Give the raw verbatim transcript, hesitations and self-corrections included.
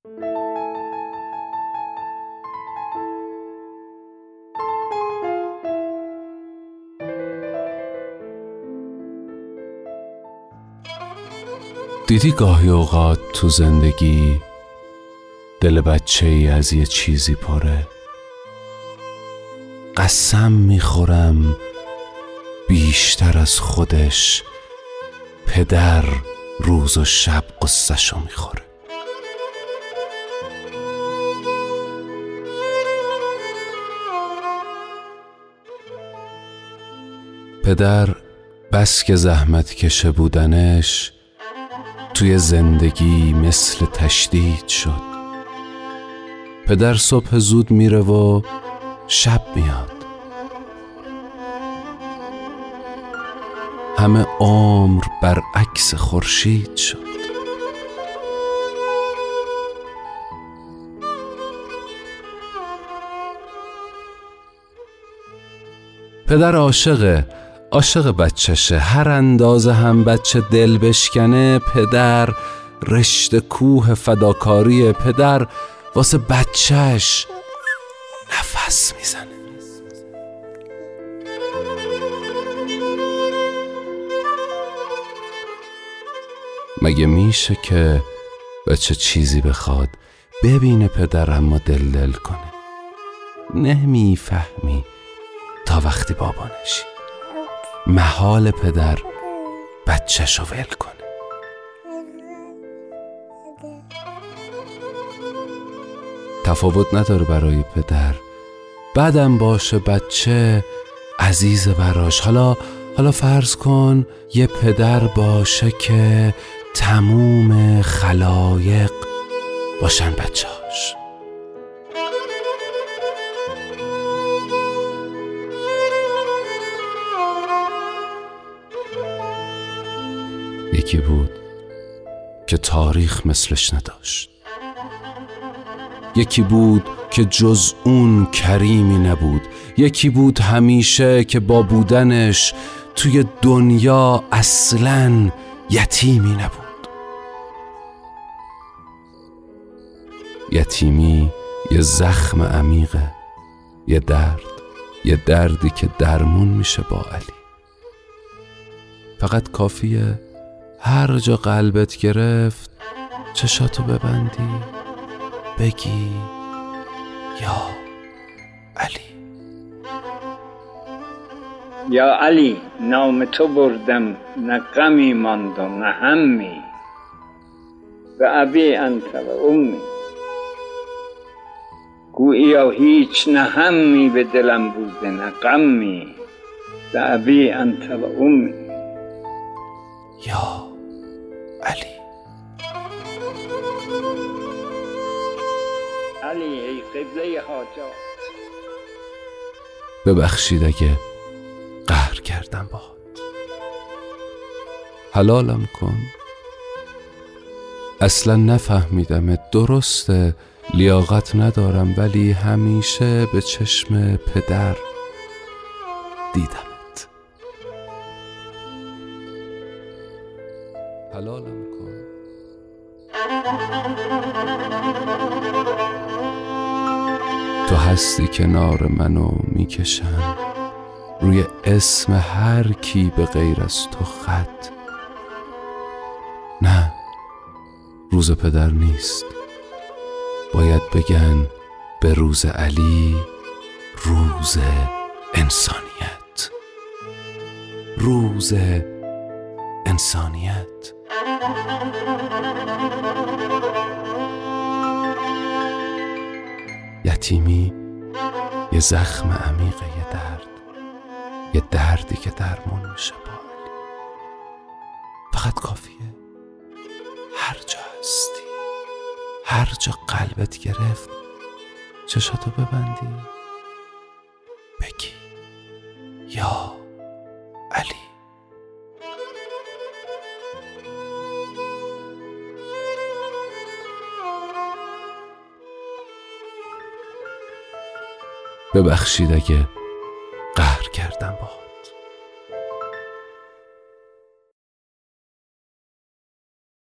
دیدی گاهی اوقات تو زندگی دل بچه ای از یه چیزی پره؟ قسم میخورم بیشتر از خودش پدر روز و شب قصه‌شو میخوره. پدر بس که زحمت کشه بودنش توی زندگی مثل تشدید شد. پدر صبح زود میره و شب میاد. همه عمر برعکس خورشید شد. پدر عاشقه عاشق بچشه، هر اندازه هم بچه دل بشکنه پدر رشته کوه فداکاری، پدر واسه بچهش نفس میزنه. مگه میشه که بچه چیزی بخواد ببینه پدر اما دل دل کنه؟ نمیفهمی تا وقتی بابا نشی محال پدر بچه‌شو ول کنه. تفاوت نداره برای پدر، بعدم باشه بچه عزیز براش. حالا حالا فرض کن یه پدر باشه که تموم خلایق باشن بچه‌هاش. یکی بود که تاریخ مثلش نداشت. یکی بود که جز اون کریمی نبود. یکی بود همیشه که با بودنش توی دنیا اصلاً یتیمی نبود. یتیمی یه زخم عمیقه، یه درد، یه دردی که درمون میشه با علی. فقط کافیه هر جا قلبت گرفت چشاتو ببندی بگی یا علی. یا علی نام تو بردم، نه غمی ماند و نه همی، و ابی انت و امی. گوییا هیچ نه همی به دلم بوده نه غمی، و ابی انت و امی. یا علی. علی ای قبله حاجات، ببخشید اگه قهر کردم باهات. حلالم کن. اصلا نفهمیدم، درسته لیاقت ندارم ولی همیشه به چشم پدر دیدمت. حلالم کن. تو هستی کنار منو میکشم روی اسم هر کی به غیر از تو خط. نه، روز پدر نیست، باید بگن به روز علی روز انسانیت. روز انسانیت. یتیمی یه زخم عمیقه، یه درد، یه دردی که درمون میشه با علی. فقط کافیه هر جا هستی، هر جا قلبت گرفت چشاتو ببندی بگی یا علی. ببخشید اگه قهر کردم باهات.